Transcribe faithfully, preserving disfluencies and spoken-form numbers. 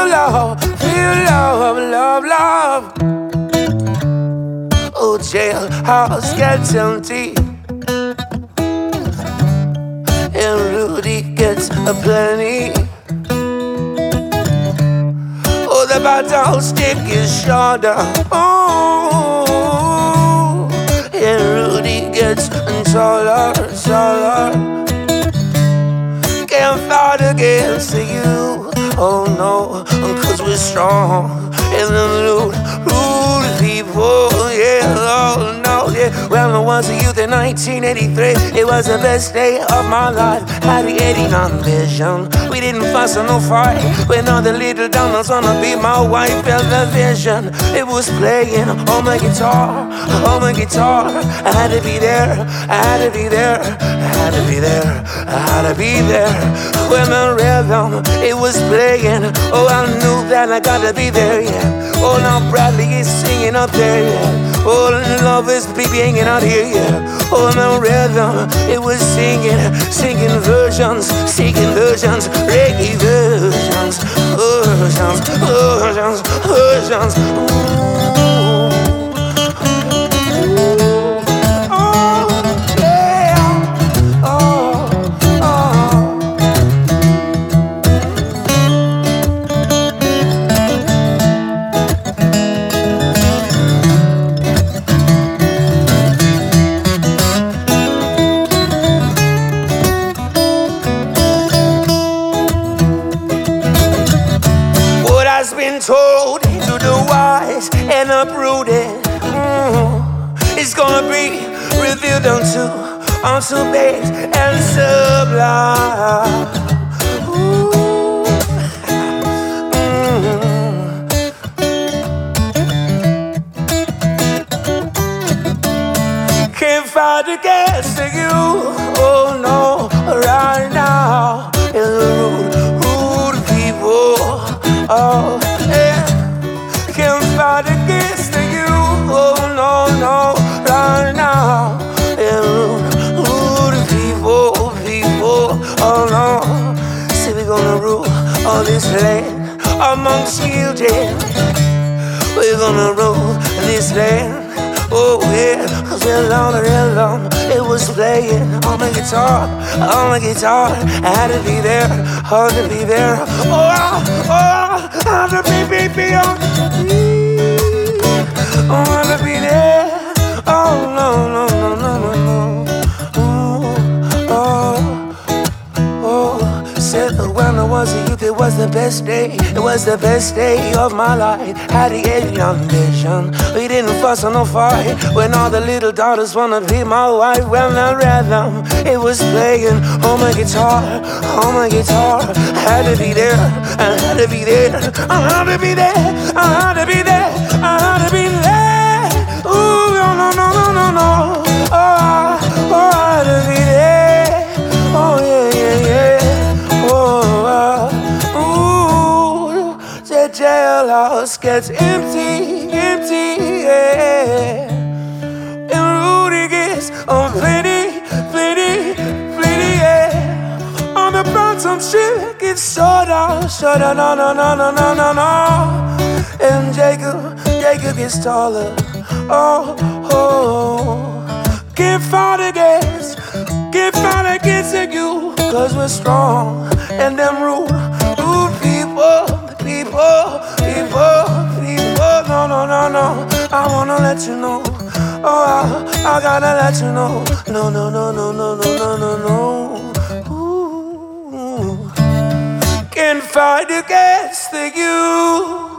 feel love, feel love, love, love. Oh, jailhouse gets empty, and Rudy gets a plenty. Oh, the battle stick is shorter. Oh, and Rudy gets taller, taller. Can't fight against you, oh no, cause we're strong. And the rude, rude people, yeah, oh no, yeah. Well, I was a youth in nineteen eighty-three. It was the best day of my life. Had the eighty-nine vision. We didn't fuss or no fight. When all the little donuts wanna be my wife, felt the vision. It was playing on my guitar, on my guitar. I had to be there, I had to be there, I had to be there, I had to be there. When the rhythm, it was playing, oh, I knew that I gotta be there, yeah. Oh, now Bradley is singing up there, yeah. Oh, love is baby hanging out here, yeah. Oh, the rhythm, it was singing, singing versions, singing versions, reggae versions, versions, versions, versions. Ooh. Been told to the wise and uprooted, mm, it's gonna be revealed unto unto babes and sublime. Ooh. Mm. Can't fight against you, oh no, right now. In the rude, rude people. Oh, yeah, can't fight against you, oh no, no, right now. Yeah, rude, rude people, people, oh no. See, we're gonna rule all this land amongst children. We're gonna rule this land, oh yeah. Cause we're long, real long, it was playing on my guitar, on my guitar. I had to be there, hard to be there. Oh, oh, I had to be, be, be on me. Oh, I had to be there. Oh, no, no, no, no, no, no. Ooh, oh, oh. Said when I was a youth, it was the best day. It was the best day of my life. Had the alien vision. We didn't fuss or no fight. When all the little daughters wanna be my wife, well, the rhythm, it was playing on my guitar, on my guitar. I had to be there, I had to be there, I had to be there, I had to be there, I had to be there. Ooh, no, no, no, no, no, no. Oh, I, oh, I had to be there. Oh, yeah, yeah, yeah. Oh, uh, ooh, the jailhouse gets empty, empty, yeah. And Rudy gets on plenty, plenty, plenty, yeah. On the bottom shit gets shorter, shorter, no, no, no, no, no, no, no. And Jacob, Jacob gets taller, oh, oh. Can't fight against, can't fight against you, cause we're strong. And them rude, rude people, people, people, people. No, no, no, no, I wanna let you know. Oh, I, I gotta let you know. No, no, no, no, no, no, no, no, no. Ooh. Can't fight against you.